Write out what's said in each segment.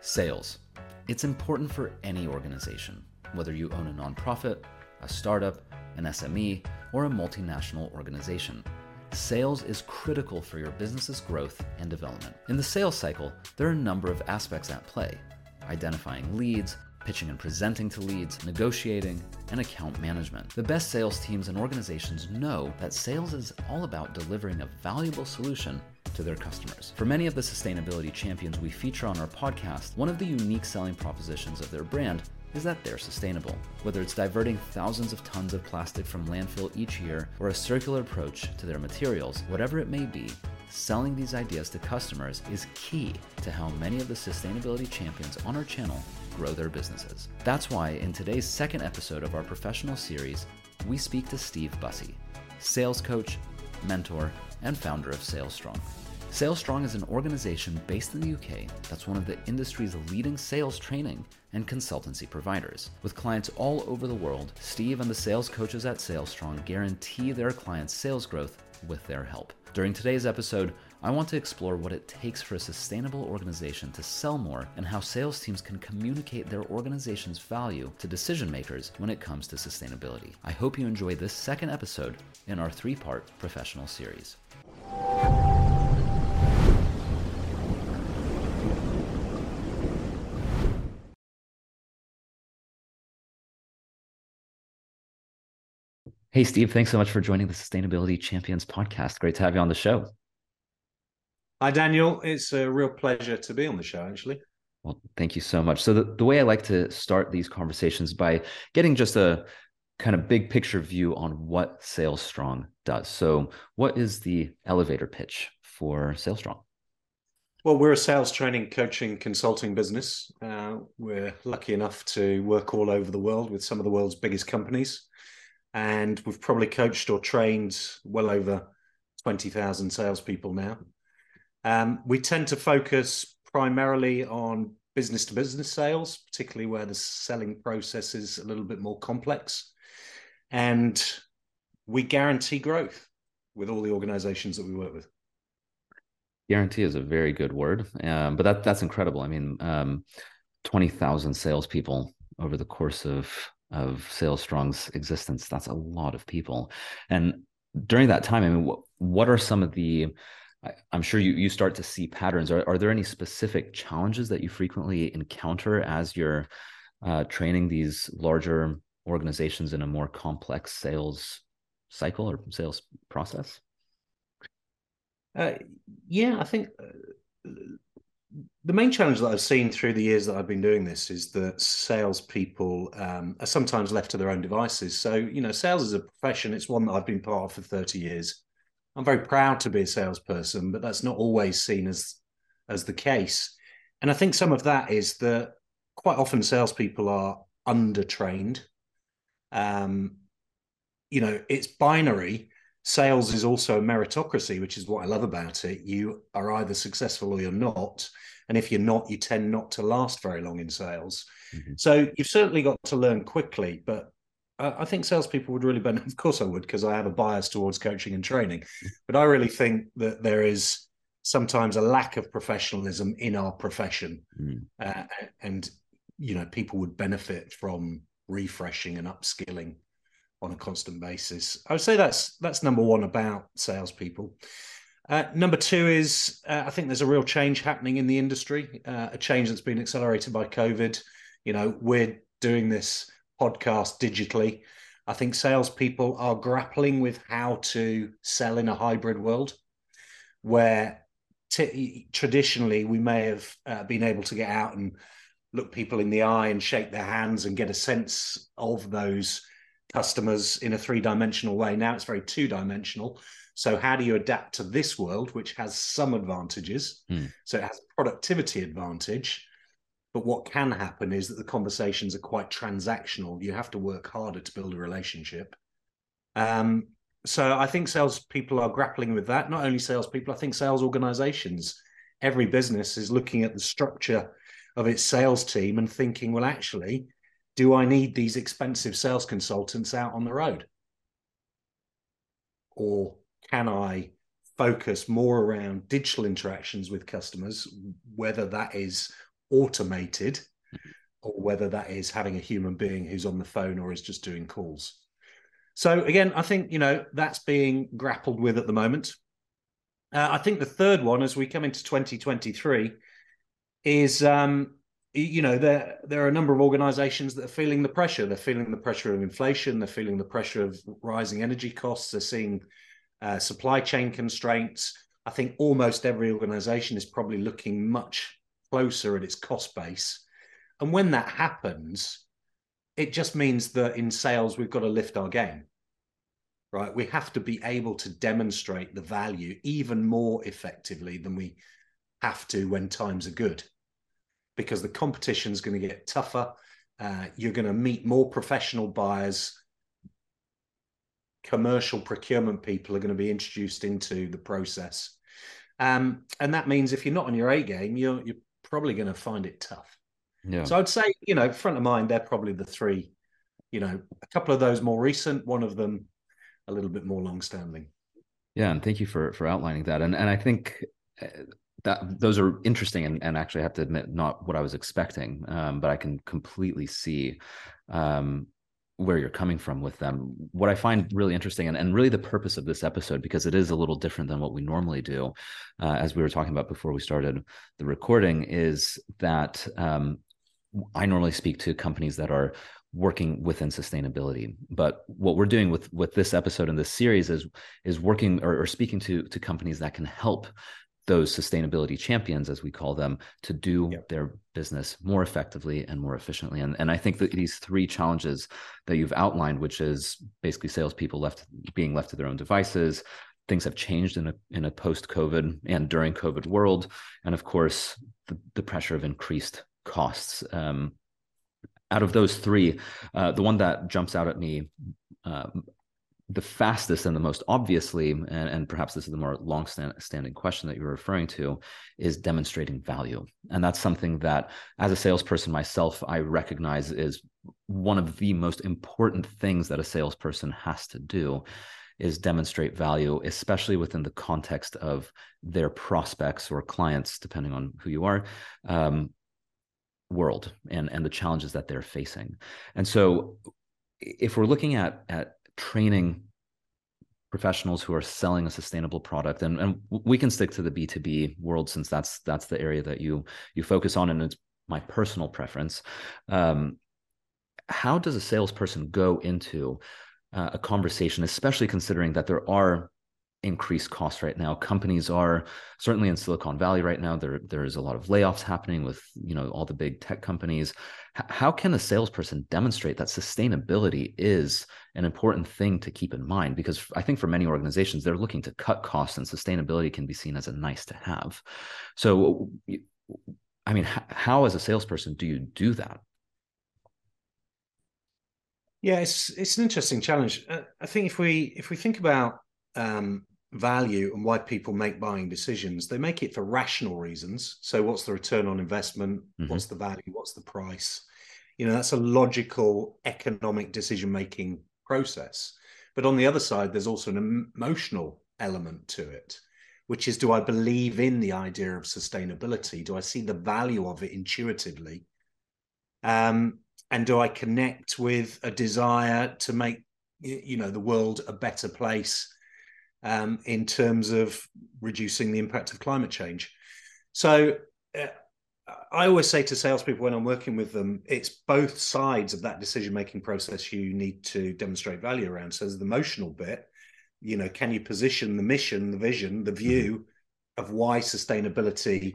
Sales. It's important for any organization, whether you own a nonprofit, a startup, an SME, or a multinational organization. Sales is critical for your business's growth and development. In the sales cycle, there are a number of aspects at play: identifying leads, pitching and presenting to leads, negotiating, and account management. The best sales teams and organizations know that sales is all about delivering a valuable solution to their customers. For many of the sustainability champions we feature on our podcast, one of the unique selling propositions of their brand is that they're sustainable. Whether it's diverting thousands of tons of plastic from landfill each year or a circular approach to their materials, whatever it may be, selling these ideas to customers is key to how many of the sustainability champions on our channel grow their businesses. That's why in today's second episode of our professional series, we speak to Steve Bussey, sales coach, mentor, and founder of SalesStrong. SalesStrong is an organization based in the UK that's one of the industry's leading sales training and consultancy providers. With clients all over the world, Steve and the sales coaches at SalesStrong guarantee their clients' sales growth with their help. During today's episode, I want to explore what it takes for a sustainable organization to sell more and how sales teams can communicate their organization's value to decision makers when it comes to sustainability. I hope you enjoy this second episode in our 3-part professional series. Hey, Steve, thanks so much for joining the Sustainability Champions podcast. Great to have you on the show. Hi, Daniel. It's a real pleasure to be on the show, actually. Well, thank you so much. So the way I like to start these conversations by getting just a kind of big picture view on what SalesStrong does. So what is the elevator pitch for SalesStrong? Well, we're a sales training, coaching, consulting business. We're lucky enough to work all over the world with some of the world's biggest companies. And we've probably coached or trained well over 20,000 salespeople now. We tend to focus primarily on business-to-business sales, particularly where the selling process is a little bit more complex. And we guarantee growth with all the organizations that we work with. Guarantee is a very good word, but that's incredible. I mean, 20,000 salespeople over the course of SalesStrong's existence. That's a lot of people. And during that time, I mean, what are some of the, I'm sure you start to see patterns. Are there any specific challenges that you frequently encounter as you're training these larger organizations in a more complex sales cycle or sales process? Yeah, I think the main challenge that I've seen through the years that I've been doing this is that salespeople are sometimes left to their own devices. So, sales is a profession. It's one that I've been part of for 30 years. I'm very proud to be a salesperson, but that's not always seen as the case. And I think some of that is that quite often salespeople are undertrained. It's binary. Sales is also a meritocracy, which is what I love about it. You are either successful or you're not. And if you're not, you tend not to last very long in sales. Mm-hmm. So you've certainly got to learn quickly, but I think salespeople would really benefit. Of course I would, because I have a bias towards coaching and training. But I really think that there is sometimes a lack of professionalism in our profession. And people would benefit from refreshing and upskilling on a constant basis. I would say that's number one about salespeople. Number two is I think there's a real change happening in the industry, a change that's been accelerated by COVID. We're doing this podcast digitally. I think salespeople are grappling with how to sell in a hybrid world where traditionally we may have been able to get out and look people in the eye and shake their hands and get a sense of those customers in a 3-dimensional way. Now it's very 2-dimensional. So how do you adapt to this world, which has some advantages? So it has a productivity advantage. But what can happen is that the conversations are quite transactional. You have to work harder to build a relationship. So I think salespeople are grappling with that. Not only salespeople, I think sales organizations. Every business is looking at the structure of its sales team and thinking, well, actually, do I need these expensive sales consultants out on the road? Or can I focus more around digital interactions with customers, whether that is automated, or whether that is having a human being who's on the phone or is just doing calls. So again, I think, that's being grappled with at the moment. I think the third one, as we come into 2023, is, there are a number of organizations that are feeling the pressure. They're feeling the pressure of inflation. They're feeling the pressure of rising energy costs. They're seeing supply chain constraints. I think almost every organization is probably looking much closer at its cost base. And when that happens, it just means that in sales, we've got to lift our game, right? We have to be able to demonstrate the value even more effectively than we have to when times are good, because the competition is going to get tougher. You're going to meet more professional buyers. Commercial procurement people are going to be introduced into the process. And that means if you're not on your A game, you're probably going to find it tough. Yeah. So I'd say, front of mind, they're probably the three, a couple of those more recent, one of them a little bit more long-standing. Yeah, and thank you for outlining that. And I think that those are interesting, and actually I have to admit, not what I was expecting, but I can completely see where you're coming from with them. What I find really interesting, and really the purpose of this episode, because it is a little different than what we normally do, as we were talking about before we started the recording, is that I normally speak to companies that are working within sustainability. But what we're doing with this episode and this series is working or speaking to companies that can help those sustainability champions, as we call them, to do their business more effectively and more efficiently. And I think that these three challenges that you've outlined, which is basically salespeople being left to their own devices, things have changed in a post-COVID and during COVID world, and of course the pressure of increased costs. Out of those three, the one that jumps out at me the fastest and the most obviously, and perhaps this is the more long-standing question that you're referring to, is demonstrating value. And that's something that, as a salesperson myself, I recognize is one of the most important things that a salesperson has to do, is demonstrate value, especially within the context of their prospects or clients, depending on who you are, world and the challenges that they're facing. And so if we're looking at training professionals who are selling a sustainable product, and we can stick to the B2B world since that's the area that you focus on, and it's my personal preference. How does a salesperson go into a conversation, especially considering that there are increased costs right now? Companies are certainly in Silicon Valley right now. There is a lot of layoffs happening with all the big tech companies. How can a salesperson demonstrate that sustainability is an important thing to keep in mind? Because I think for many organizations, they're looking to cut costs, and sustainability can be seen as a nice to have. So, I mean, how as a salesperson do you do that? Yeah, it's an interesting challenge. I think if we think about value and why people make buying decisions, they make it for rational reasons. So what's the return on investment? Mm-hmm. What's the value? What's the price? That's a logical economic decision-making process. But on the other side, there's also an emotional element to it, which is, do I believe in the idea of sustainability? Do I see the value of it intuitively? And do I connect with a desire to make, the world a better place in terms of reducing the impact of climate change? So I always say to salespeople when I'm working with them, it's both sides of that decision-making process you need to demonstrate value around. So there's the emotional bit, can you position the mission, the vision, the view of why sustainability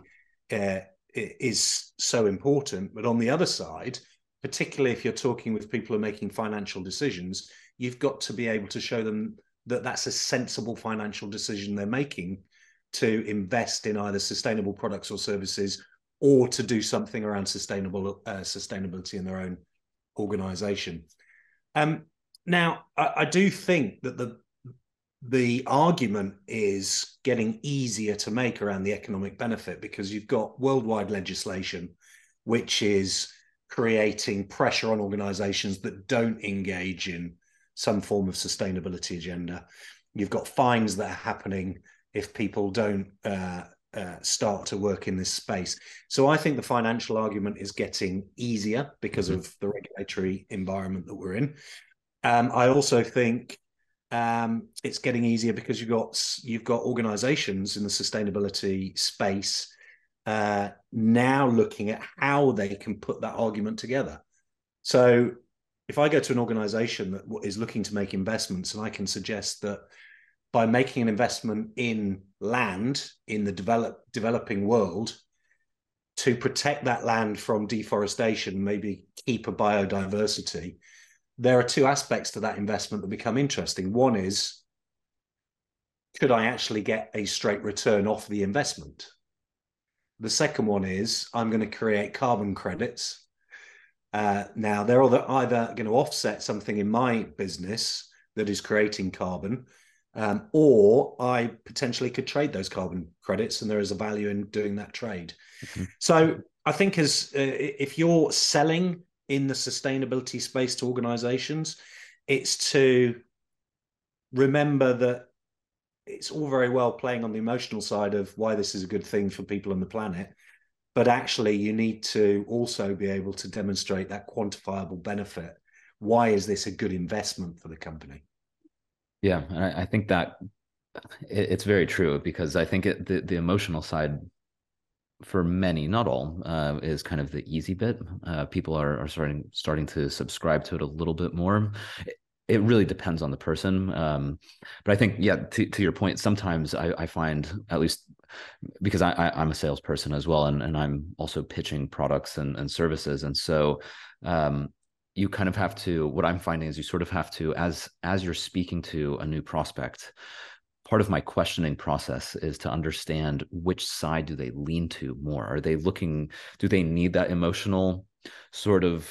is so important? But on the other side, particularly if you're talking with people who are making financial decisions, you've got to be able to show them that that's a sensible financial decision they're making to invest in either sustainable products or services, or to do something around sustainability in their own organization. Now, I do think that the argument is getting easier to make around the economic benefit, because you've got worldwide legislation which is creating pressure on organizations that don't engage in some form of sustainability agenda. You've got fines that are happening if people don't start to work in this space. So I think the financial argument is getting easier because of the regulatory environment that we're in. I also think it's getting easier because you've got organizations in the sustainability space now looking at how they can put that argument together. So if I go to an organization that is looking to make investments, and I can suggest that by making an investment in land in the developing world to protect that land from deforestation, maybe keep a biodiversity, there are two aspects to that investment that become interesting. One is, could I actually get a straight return off the investment? The second one is, I'm going to create carbon credits. Now, they're either going to offset something in my business that is creating carbon, or I potentially could trade those carbon credits, and there is a value in doing that trade. So I think if you're selling in the sustainability space to organizations, it's to remember that it's all very well playing on the emotional side of why this is a good thing for people on the planet, but actually you need to also be able to demonstrate that quantifiable benefit. Why is this a good investment for the company? Yeah, and I think that it's very true, because I think the emotional side for many, not all, is kind of the easy bit. People are starting to subscribe to it a little bit more. It really depends on the person. But I think, yeah, to your point, sometimes I find, at least because I'm a salesperson as well, and I'm also pitching products and services. And so you kind of have to, what I'm finding is you sort of have to, as you're speaking to a new prospect, part of my questioning process is to understand which side do they lean to more. Are they looking, do they need that emotional sort of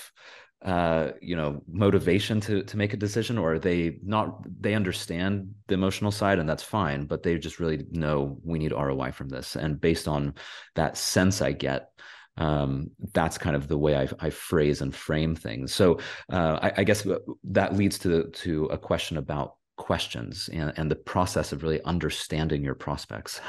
motivation to make a decision, or are they not, they understand the emotional side and that's fine, but they just really know we need ROI from this. And based on that sense I get, that's kind of the way I phrase and frame things. So I guess that leads to a question about questions and the process of really understanding your prospects.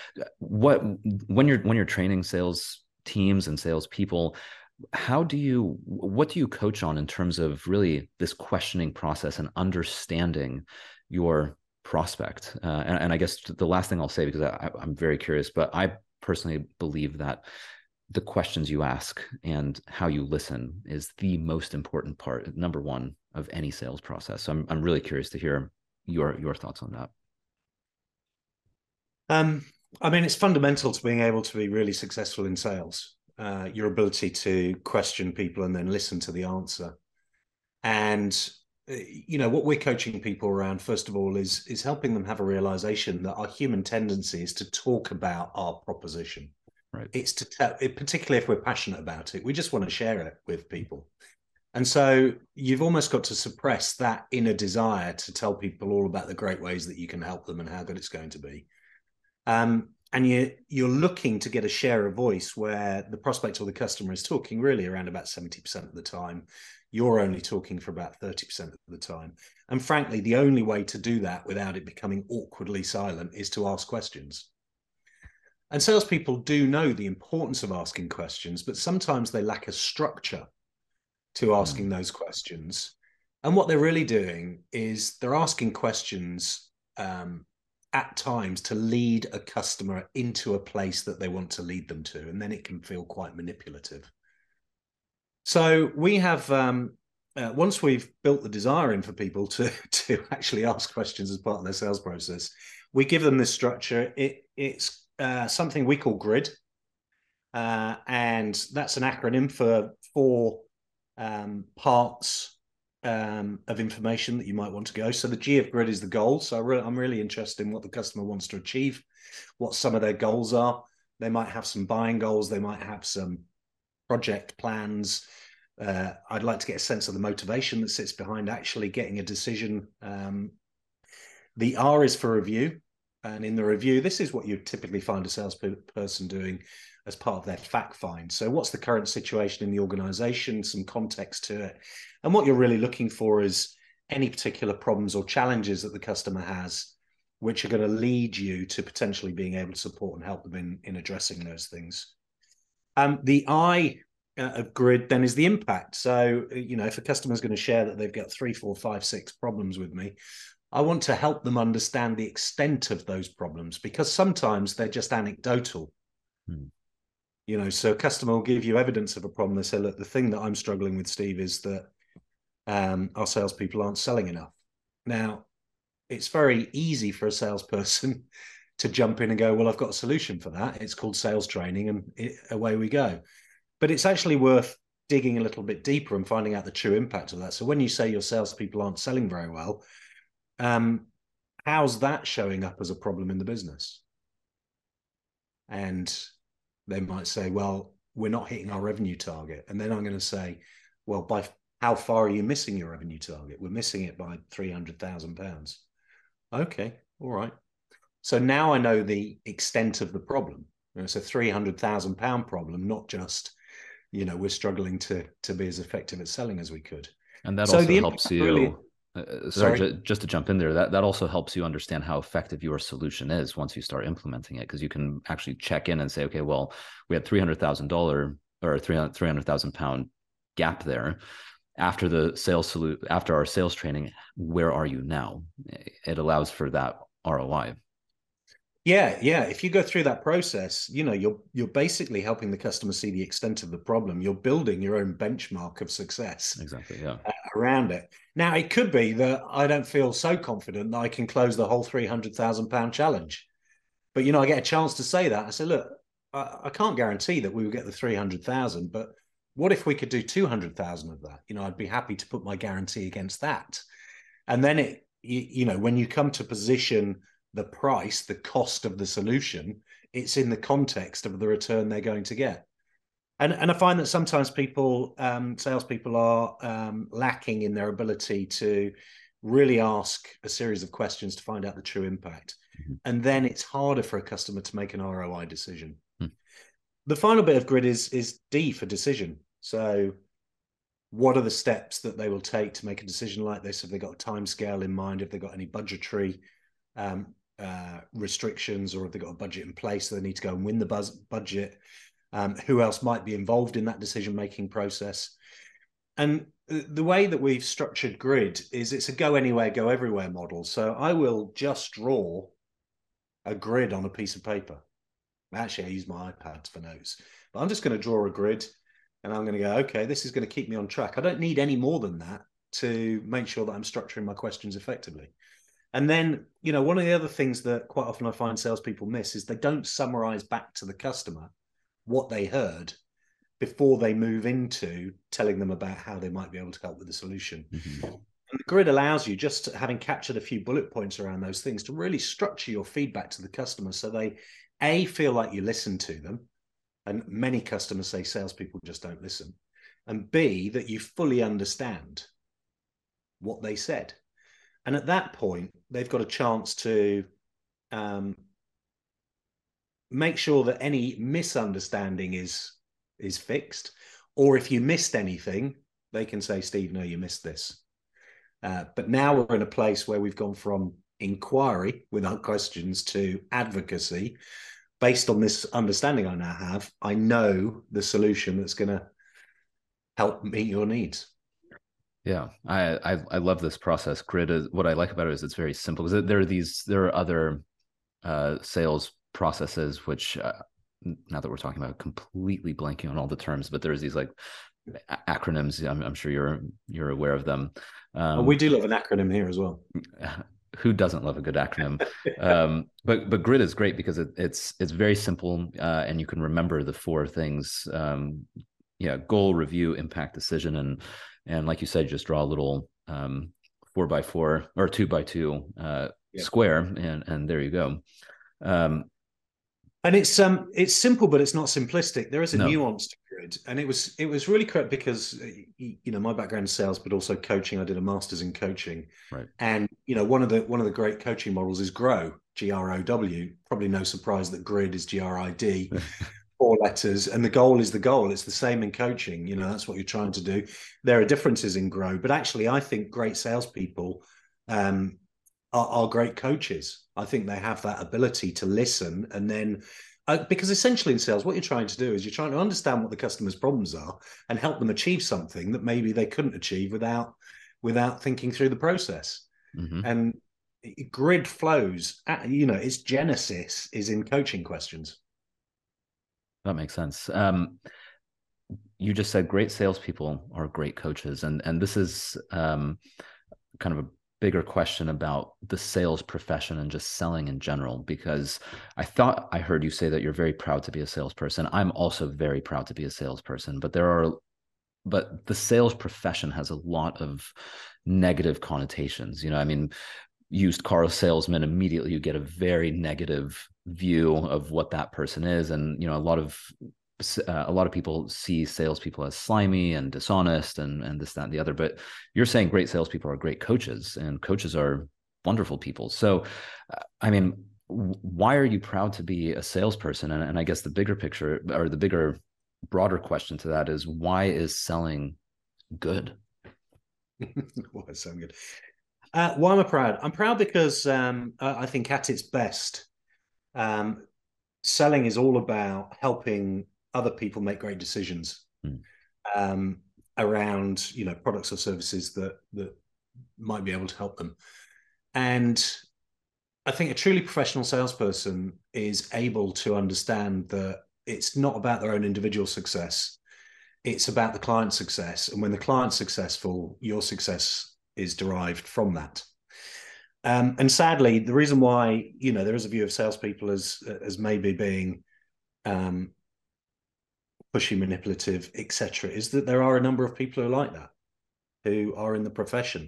When you're training sales teams and sales people, what do you coach on in terms of really this questioning process and understanding your prospect? And I guess the last thing I'll say, because I'm very curious, but I personally believe that the questions you ask and how you listen is the most important part, number one, of any sales process. So I'm really curious to hear your thoughts on that. I mean, it's fundamental to being able to be really successful in sales. Your ability to question people and then listen to the answer. And what we're coaching people around, first of all, is helping them have a realization that our human tendency is to talk about our proposition. Right. It's to tell, particularly if we're passionate about it, we just want to share it with people. And so you've almost got to suppress that inner desire to tell people all about the great ways that you can help them and how good it's going to be. And you're looking to get a share of voice where the prospect or the customer is talking really around about 70% of the time. You're only talking for about 30% of the time. And frankly, the only way to do that without it becoming awkwardly silent is to ask questions. And salespeople do know the importance of asking questions, but sometimes they lack a structure to asking those questions. And what they're really doing is they're asking questions at times to lead a customer into a place that they want to lead them to, and then it can feel quite manipulative. So we have, once we've built the desire in for people to actually ask questions as part of their sales process, we give them this structure. It's something we call GRID, and that's an acronym for 4 parts of information that you might want to go. So the G of GRID is the goal. So I'm really interested in what the customer wants to achieve, what some of their goals are. They might have some buying goals. They might have some project plans. I'd like to get a sense of the motivation that sits behind actually getting a decision. The R is for review. And in the review, this is what you typically find a salesperson doing as part of their fact find. So what's the current situation in the organization, some context to it. And what you're really looking for is any particular problems or challenges that the customer has which are going to lead you to potentially being able to support and help them in addressing those things. The I of grid then is the impact. So, if a customer is going to share that they've got 3, 4, 5, 6 problems with me, I want to help them understand the extent of those problems, because sometimes they're just anecdotal. So a customer will give you evidence of a problem. They say, look, the thing that I'm struggling with, Steve, is that our salespeople aren't selling enough. Now, it's very easy for a salesperson to jump in and go, well, I've got a solution for that. It's called sales training, and away we go. But it's actually worth digging a little bit deeper and finding out the true impact of that. So when you say your salespeople aren't selling very well, how's that showing up as a problem in the business? And they might say, well, we're not hitting our revenue target. And then I'm going to say, well, by how far are you missing your revenue target? We're missing it by £300,000. Okay, all right. So now I know the extent of the problem. It's a £300,000 problem, not just, we're struggling to be as effective at selling as we could. And that also helps you. Really, sorry, just to jump in there, that also helps you understand how effective your solution is once you start implementing it, because you can actually check in and say, okay, well, we had $300,000 or £300,000 gap there. After after our sales training, where are you now? It allows for that ROI. Yeah. If you go through that process, you're basically helping the customer see the extent of the problem. You're building your own benchmark of success. Exactly. Yeah. Around it. Now, it could be that I don't feel so confident that I can close the whole £300,000 challenge, but I get a chance to say that. I say, look, I can't guarantee that we will get the 300,000, but what if we could do 200,000 of that? I'd be happy to put my guarantee against that. And then when you come to position the price, the cost of the solution, it's in the context of the return they're going to get. And I find that sometimes salespeople are lacking in their ability to really ask a series of questions to find out the true impact. Mm-hmm. And then it's harder for a customer to make an ROI decision. The final bit of grid is D for decision. So what are the steps that they will take to make a decision like this? Have they got a time scale in mind? Have they got any budgetary restrictions, or have they got a budget in place so they need to go and win the budget? Who else might be involved in that decision-making process? And the way that we've structured grid is it's a go anywhere, go everywhere model. So I will just draw a grid on a piece of paper. Actually, I use my iPad for notes, but I'm just going to draw a grid and I'm going to go, okay, this is going to keep me on track. I don't need any more than that to make sure that I'm structuring my questions effectively. And then, one of the other things that quite often I find salespeople miss is they don't summarize back to the customer what they heard before they move into telling them about how they might be able to help with the solution. Mm-hmm. And the grid allows you, just having captured a few bullet points around those things, to really structure your feedback to the customer so they, A, feel like you listen to them. And many customers say salespeople just don't listen. And B, that you fully understand what they said. And at that point, they've got a chance to make sure that any misunderstanding is fixed. Or if you missed anything, they can say, Steve, no, you missed this. But now we're in a place where we've gone from inquiry without questions to advocacy. Based on this understanding I now have, I know the solution that's going to help meet your needs. Yeah, I love this process. Grid is, what I like about it is it's very simple, because there are other sales processes which now that we're talking about, completely blanking on all the terms, but there's these like acronyms. I'm sure you're aware of them. We do love an acronym here as well. Who doesn't love a good acronym? But grid is great because it's very simple, and you can remember the 4 things. Goal, review, impact, decision, and like you said, just draw a little 4x4 or 2x2 square, and there you go. And it's simple, but it's not simplistic. There is a nuance to grid, and it was really correct because my background is sales, but also coaching. I did a master's in coaching, right? And one of the great coaching models is GROW, GROW. Probably no surprise that grid is GRID, 4 letters, and the goal is the goal. It's the same in coaching. That's what you're trying to do. There are differences in GROW, but actually, I think great salespeople are great coaches. I think they have that ability to listen and then, because essentially in sales, what you're trying to do is you're trying to understand what the customer's problems are and help them achieve something that maybe they couldn't achieve without thinking through the process. Mm-hmm. And grid flows, its genesis is in coaching questions. That makes sense. You just said great salespeople are great coaches, and this is kind of a bigger question about the sales profession and just selling in general, because I thought I heard you say that you're very proud to be a salesperson. I'm also very proud to be a salesperson, but the sales profession has a lot of negative connotations. I mean, used car salesman, immediately you get a very negative view of what that person is. And, a lot of people see salespeople as slimy and dishonest and this, that, and the other. But you're saying great salespeople are great coaches, and coaches are wonderful people. So, I mean, why are you proud to be a salesperson? And I guess the bigger picture, or the bigger, broader question to that is, why is selling good? Why is selling good? Why am I proud? I'm proud because I think at its best, selling is all about helping other people make great decisions around, products or services that might be able to help them. And I think a truly professional salesperson is able to understand that it's not about their own individual success. It's about the client's success. And when the client's successful, your success is derived from that. And sadly, the reason why, there is a view of salespeople as maybe being pushy, manipulative, etc., is that there are a number of people who are like that, who are in the profession.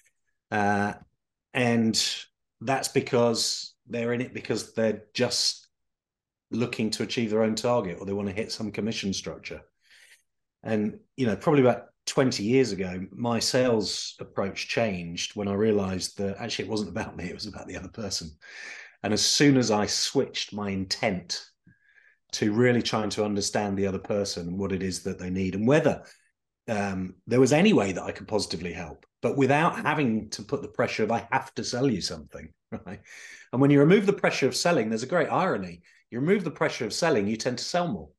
And that's because they're in it because they're just looking to achieve their own target, or they want to hit some commission structure. And, probably about 20 years ago, my sales approach changed when I realized that actually it wasn't about me, it was about the other person. And as soon as I switched my intent to really trying to understand the other person and what it is that they need, and whether there was any way that I could positively help, but without having to put the pressure of I have to sell you something, right? And when you remove the pressure of selling, there's a great irony. You remove the pressure of selling, you tend to sell more.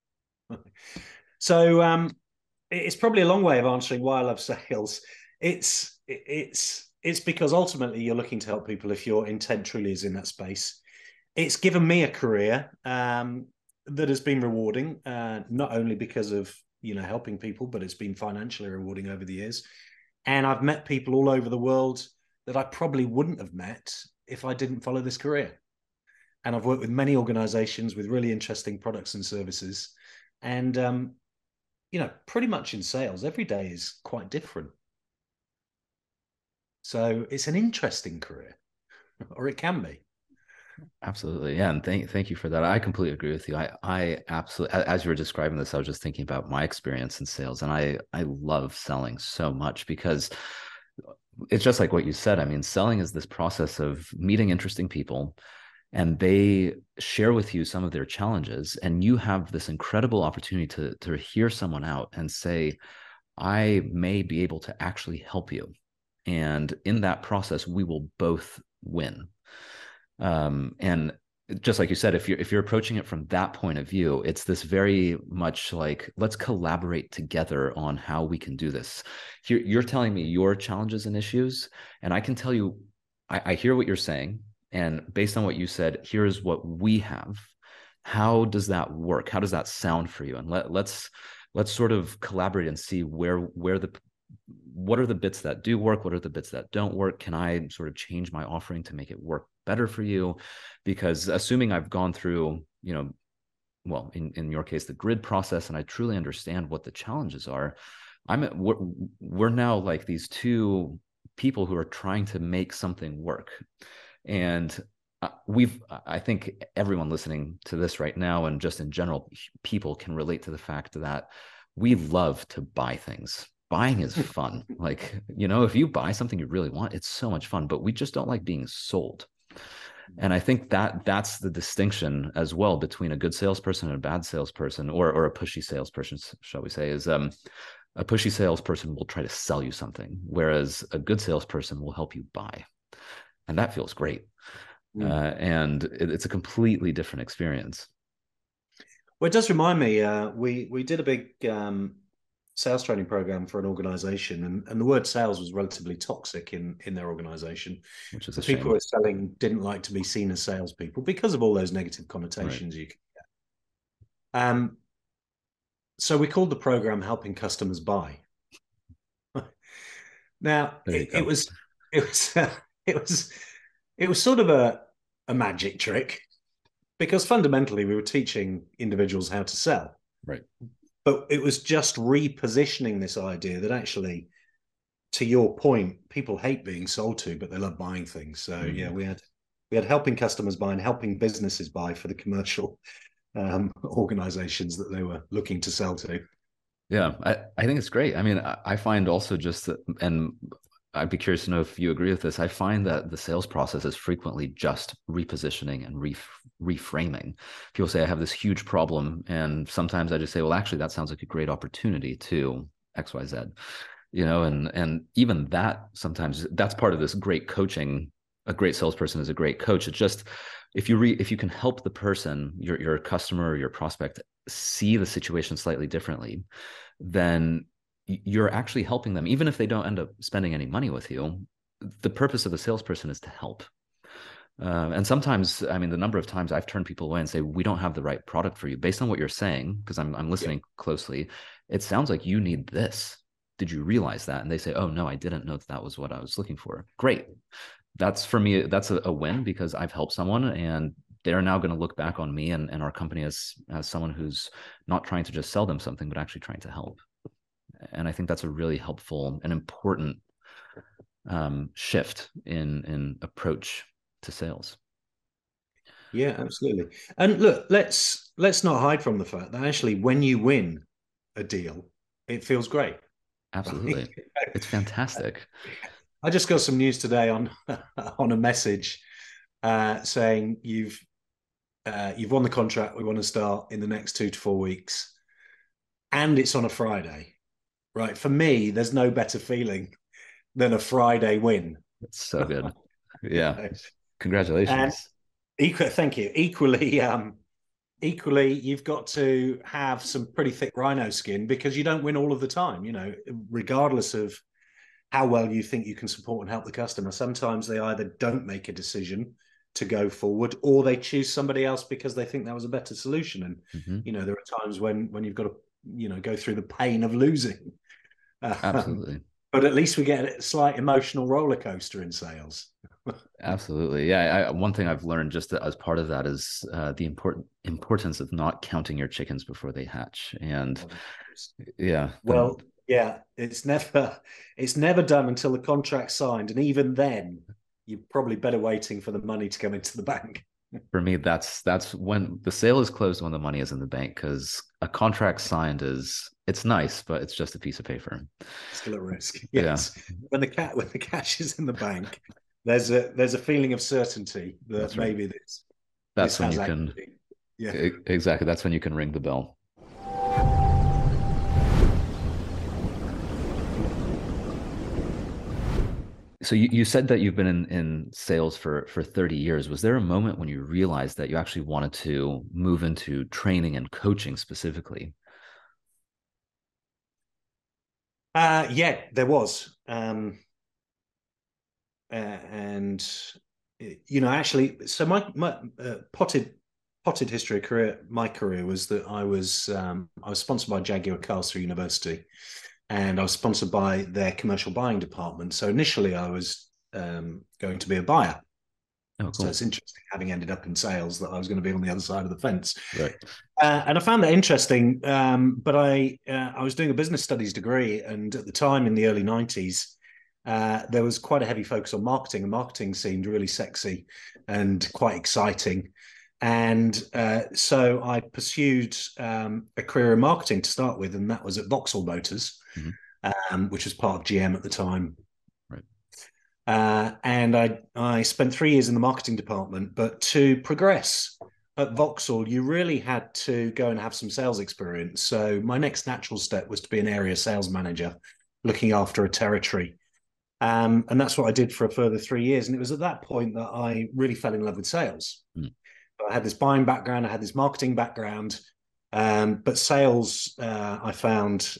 So it's probably a long way of answering why I love sales. It's because ultimately you're looking to help people if your intent truly is in that space. It's given me a career that has been rewarding, not only because of helping people, but it's been financially rewarding over the years. And I've met people all over the world that I probably wouldn't have met if I didn't follow this career. And I've worked with many organizations with really interesting products and services. And pretty much in sales, every day is quite different. So it's an interesting career, or it can be. Absolutely. Yeah. And thank you for that. I completely agree with you. I absolutely, as you were describing this, I was just thinking about my experience in sales, and I love selling so much because it's just like what you said. I mean, selling is this process of meeting interesting people, and they share with you some of their challenges, and you have this incredible opportunity to hear someone out and say, I may be able to actually help you. And in that process, we will both win. And just like you said, if you're approaching it from that point of view, it's this very much like, let's collaborate together on how we can do this. You're telling me your challenges and issues, and I can tell you, I hear what you're saying. And based on what you said, here's what we have. How does that work? How does that sound for you? And let's sort of collaborate and see what are the bits that do work? What are the bits that don't work? Can I sort of change my offering to make it work better for you? Because assuming I've gone through, well, in your case, the grid process, and I truly understand what the challenges are, we're now like these two people who are trying to make something work. And I think everyone listening to this right now, and just in general, people can relate to the fact that we love to buy things. Buying is fun. Like, if you buy something you really want, it's so much fun, but we just don't like being sold. And I think that's the distinction as well between a good salesperson and a bad salesperson, or a pushy salesperson, shall we say, is a pushy salesperson will try to sell you something, whereas a good salesperson will help you buy. And that feels great. Mm. And it's a completely different experience. Well, it does remind me. We did a big sales training program for an organization, and the word sales was relatively toxic in their organization. Which is a The people who shame. were selling didn't like to be seen as salespeople because of all those negative Right. connotations you can get. So we called the program "Helping Customers Buy." Now There you it go. was it was it was it was sort of a magic trick because fundamentally we were teaching individuals how to sell, Right. but it was just repositioning this idea that actually, to your point, people hate being sold to, but they love buying things. So yeah, Mm. we had helping customers buy and helping businesses buy for the commercial organizations that they were looking to sell to. Yeah, I think it's great. I mean, I find also just that, and I'd be curious to know if you agree with this. I find that the sales process is frequently just repositioning and reframing. People say, I have this huge problem. And sometimes I just say, well, actually, that sounds like a great opportunity to XYZ, and even that sometimes that's part of this great coaching. A great salesperson is a great coach. It's just if you can help the person, your customer or your prospect see the situation slightly differently, then you're actually helping them, even if they don't end up spending any money with you. The purpose of a salesperson is to help. And sometimes, I mean, the number of times I've turned people away and say, we don't have the right product for you based on what you're saying, because I'm Yeah. listening closely. It sounds like you need this. Did you realize that? And they say, oh, no, I didn't know that was what I was looking for. Great. That's for me, that's a win because I've helped someone and they're now going to look back on me and our company as someone who's not trying to just sell them something, but actually trying to help. And I think that's a really helpful and important shift in approach to sales. Yeah, absolutely. And look, let's not hide from the fact that actually when you win a deal, it feels great. Right? Absolutely. It's fantastic. I just got some news today on on a message saying you've won the contract. We want to start in the next 2 to 4 weeks, and it's on a Friday. Right. For me, there's no better feeling than a Friday win. It's so good. You Yeah. know? And Congratulations. thank you. Equally, you've got to have some pretty thick rhino skin because you don't win all of the time. Regardless of how well you think you can support and help the customer, sometimes they either don't make a decision to go forward or they choose somebody else because they think that was a better solution. And Mm-hmm. there are times when you've got to go through the pain of losing. Absolutely. But at least we get a slight emotional roller coaster in sales. Absolutely. Yeah. One thing I've learned just as part of that is the importance of not counting your chickens before they hatch. And yeah, Well, yeah, it's never done until the contract's signed, and even then, you're probably better waiting for the money to come into the bank. for me, that's when the sale is closed, when the money is in the bank, because a contract signed it's nice, but it's just a piece of paper. Still at risk. Yeah, Yes, when the cash is in the bank, there's a feeling of certainty that that's right. maybe this That's when has you can actually. Yeah. exactly. That's when you can ring the bell. So you said that you've been in sales for 30 years. Was there a moment when you realized that you actually wanted to move into training and coaching specifically? Yeah, there was. And actually, so my potted history of career, my career was that I was sponsored by Jaguar Cars through university, and I was sponsored by their commercial buying department. So initially, I was going to be a buyer. Oh, So cool. it's interesting, having ended up in sales, that I was going to be on the other side of the fence. Right. And I found that interesting. But I was doing a business studies degree, and at the time in the early 90s, there was quite a heavy focus on marketing, and marketing seemed really sexy and quite exciting. And so I pursued a career in marketing to start with, and that was at Vauxhall Motors, Mm-hmm. which was part of GM at the time. Right. And I spent 3 years in the marketing department, but to progress at Vauxhall, you really had to go and have some sales experience. So my next natural step was to be an area sales manager, looking after a territory. And that's what I did for a further 3 years. And it was at that point that I really fell in love with sales. Mm. I had this buying background, I had this marketing background, but sales, I found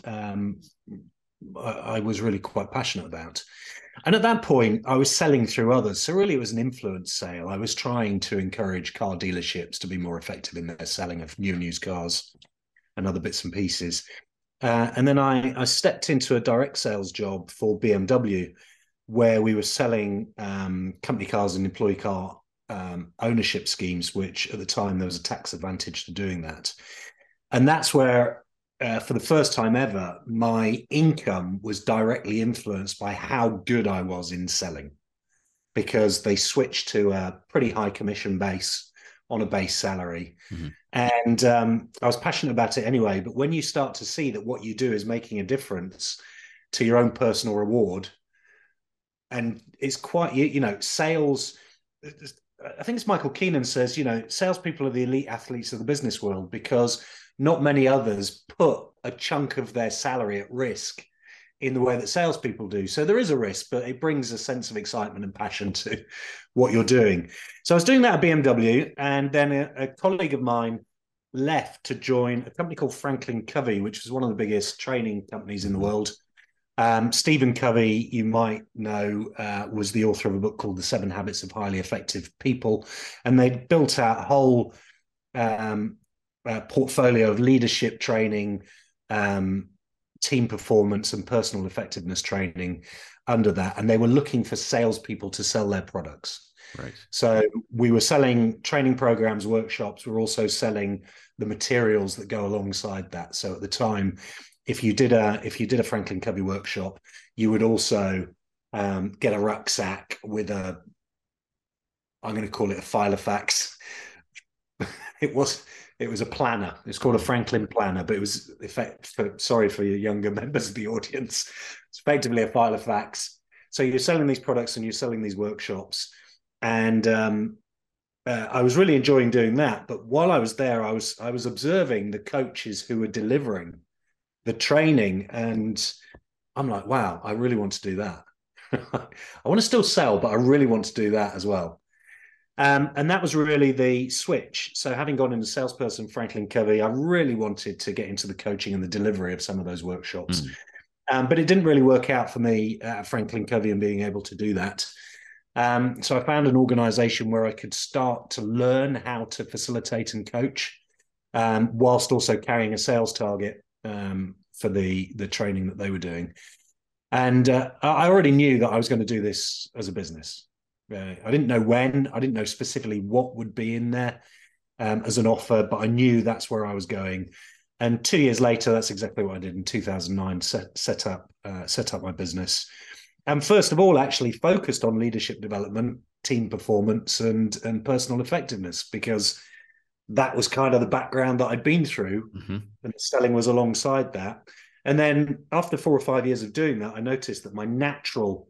I was really quite passionate about. And at that point, I was selling through others. So really, it was an influence sale. I was trying to encourage car dealerships to be more effective in their selling of new and used cars and other bits and pieces. And then I stepped into a direct sales job for BMW, where we were selling company cars and employee car ownership schemes, which at the time there was a tax advantage to doing that. And that's where, for the first time ever, my income was directly influenced by how good I was in selling, because they switched to a pretty high commission base on a base salary. Mm-hmm. And I was passionate about it anyway. But when you start to see that what you do is making a difference to your own personal reward, and it's quite, sales, I think it's Michael Keenan says, salespeople are the elite athletes of the business world, because not many others put a chunk of their salary at risk in the way that salespeople do. So there is a risk, but it brings a sense of excitement and passion to what you're doing. So I was doing that at BMW, and then a colleague of mine left to join a company called Franklin Covey, which is one of the biggest training companies in the world. Stephen Covey, you might know, was the author of a book called The 7 Habits of Highly Effective People. And they built out a whole portfolio of leadership training, team performance and personal effectiveness training under that. And they were looking for salespeople to sell their products. Right. So we were selling training programs, workshops. We're also selling the materials that go alongside that. So at the time, if you did a Franklin Covey workshop, you would also get a rucksack with I'm going to call it a Filofax. It was a planner. It's called a Franklin planner, but it was sorry for your younger members of the audience. It's effectively a Filofax. So you're selling these products and you're selling these workshops, and I was really enjoying doing that. But while I was there, I was observing the coaches who were delivering the training, and I'm like, wow, I really want to do that. I want to still sell, but I really want to do that as well. And that was really the switch. So having gone into salesperson, Franklin Covey, I really wanted to get into the coaching and the delivery of some of those workshops. But it didn't really work out for me at Franklin Covey and being able to do that. So I found an organization where I could start to learn how to facilitate and coach, whilst also carrying a sales target for the training that they were doing. And I already knew that I was going to do this as a business. I didn't know when, I didn't know specifically what would be in there as an offer, but I knew that's where I was going. And 2 years later, that's exactly what I did in 2009, set up my business. And first of all, actually focused on leadership development, team performance, and personal effectiveness, because that was kind of the background that I'd been through, and selling was alongside that. And then after 4 or 5 years of doing that, I noticed that my natural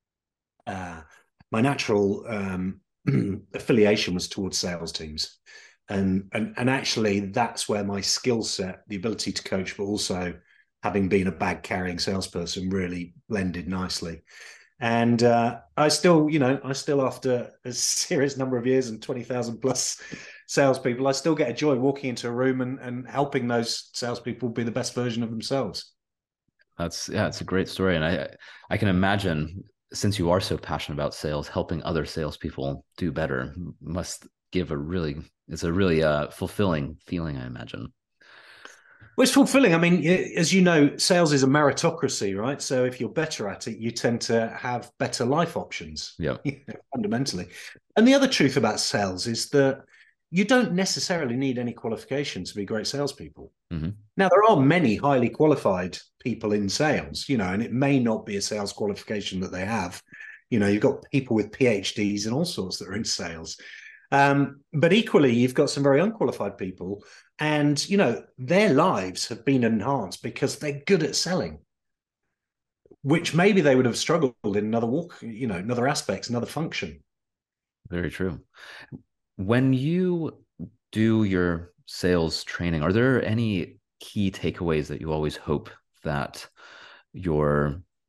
affiliation was towards sales teams, and actually that's where my skill set, the ability to coach, but also having been a bag carrying salesperson, really blended nicely. And I still after a serious number of years and 20,000 plus salespeople, I still get a joy walking into a room and helping those salespeople be the best version of themselves. It's a great story. And I can imagine, since you are so passionate about sales, helping other salespeople do better must give it's a really fulfilling feeling, I imagine. Well, it's fulfilling. I mean, as you know, sales is a meritocracy, right? So if you're better at it, you tend to have better life options, fundamentally. And the other truth about sales is that you don't necessarily need any qualifications to be great salespeople. Now, there are many highly qualified people in sales, and it may not be a sales qualification that they have. You've got people with PhDs and all sorts that are in sales. But equally, you've got some very unqualified people, and, their lives have been enhanced because they're good at selling, which maybe they would have struggled in another walk, another aspects, another function. Very true. When you do your sales training, are there any key takeaways that you always hope that your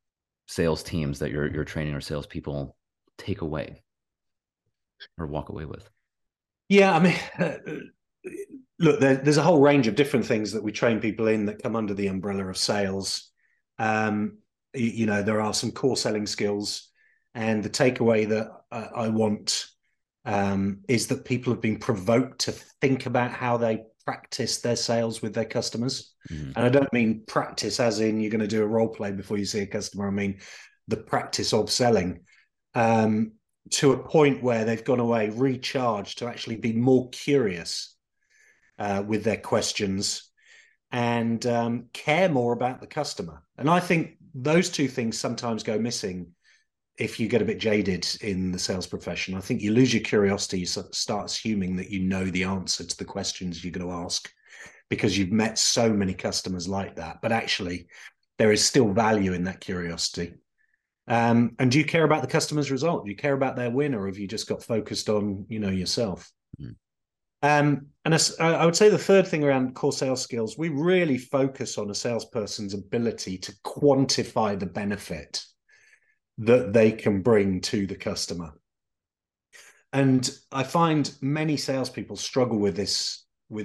sales teams that you're training or salespeople take away or walk away with? Yeah, I mean, look, there's a whole range of different things that we train people in that come under the umbrella of sales. There are some core selling skills, and the takeaway that I want is that people have been provoked to think about how they practice their sales with their customers. Mm-hmm. And I don't mean practice as in you're going to do a role play before you see a customer. I mean the practice of selling. To a point where they've gone away recharged to actually be more curious with their questions and care more about the customer. And I think those two things sometimes go missing if you get a bit jaded in the sales profession. I think you lose your curiosity, you start assuming that you know the answer to the questions you're going to ask because you've met so many customers like that. But actually, there is still value in that curiosity. And do you care about the customer's result? Do you care about their win, or have you just got focused on, yourself? Mm. And I would say the third thing around core sales skills, we really focus on a salesperson's ability to quantify the benefit that they can bring to the customer. And I find many salespeople struggle with this,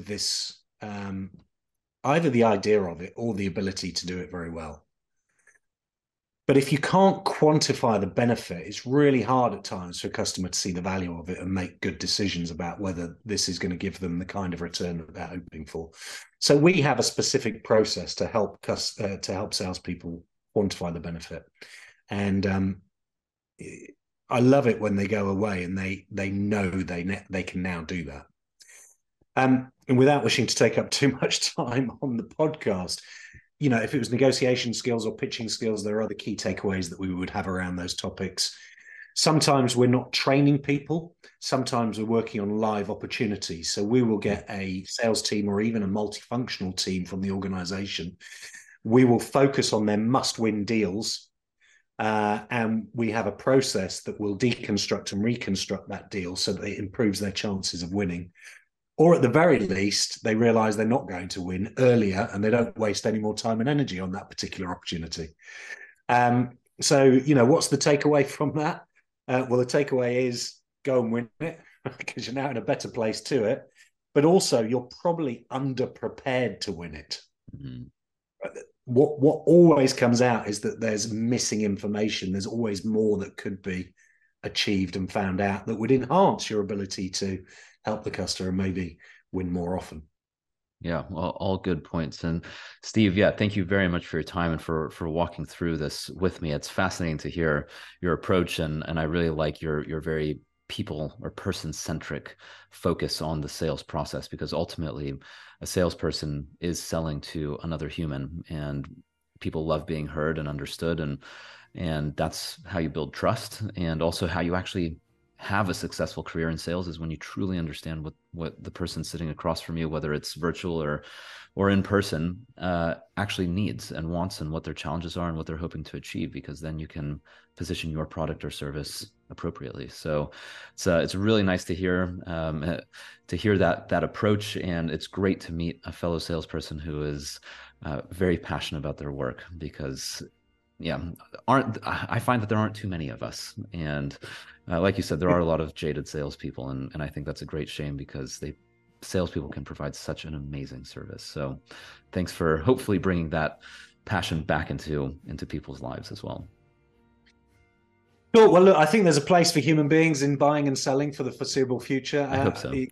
either the idea of it or the ability to do it very well. But if you can't quantify the benefit, it's really hard at times for a customer to see the value of it and make good decisions about whether this is going to give them the kind of return that they're hoping for. So we have a specific process to help salespeople quantify the benefit. And I love it when they go away and they know they can now do that. And without wishing to take up too much time on the podcast, if it was negotiation skills or pitching skills, there are other key takeaways that we would have around those topics. Sometimes we're not training people. Sometimes we're working on live opportunities. So we will get a sales team or even a multifunctional team from the organization. We will focus on their must-win deals. And we have a process that will deconstruct and reconstruct that deal so that it improves their chances of winning. Or at the very least, they realize they're not going to win earlier and they don't waste any more time and energy on that particular opportunity. So, what's the takeaway from that? Well, the takeaway is go and win it because you're now in a better place to it. But also, you're probably underprepared to win it. Mm-hmm. What always comes out is that there's missing information. There's always more that could be achieved and found out that would enhance your ability to help the customer and maybe win more often. Yeah, all good points. And Steve, thank you very much for your time and for walking through this with me. It's fascinating to hear your approach, and I really like your very people or person-centric focus on the sales process, because ultimately a salesperson is selling to another human, and people love being heard and understood, and that's how you build trust, and also how you actually have a successful career in sales is when you truly understand what the person sitting across from you, whether it's virtual or in person, actually needs and wants, and what their challenges are and what they're hoping to achieve, because then you can position your product or service appropriately. So it's really nice to hear that approach, and it's great to meet a fellow salesperson who is very passionate about their work, because I find that there aren't too many of us. And like you said, there are a lot of jaded salespeople, and I think that's a great shame, because salespeople can provide such an amazing service. So thanks for hopefully bringing that passion back into people's lives as well. Cool. Well, look, I think there's a place for human beings in buying and selling for the foreseeable future. I hope so.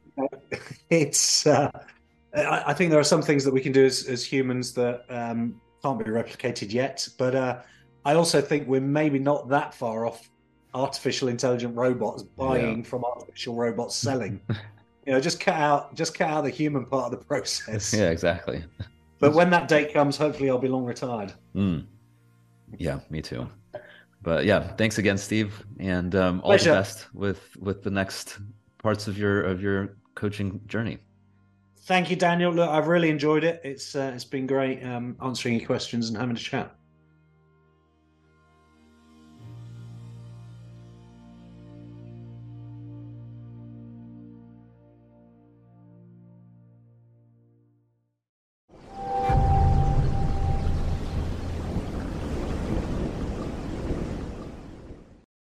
I think there are some things that we can do as humans that can't be replicated yet, but I also think we're maybe not that far off artificial intelligent robots buying from artificial robots selling. Just cut out the human part of the process. Yeah, exactly. But when that day comes, hopefully I'll be long retired. Yeah, me too. But thanks again, Steve, and all the best with the next parts of your coaching journey. Thank you, Daniel. Look, I've really enjoyed it. It's been great answering your questions and having a chat.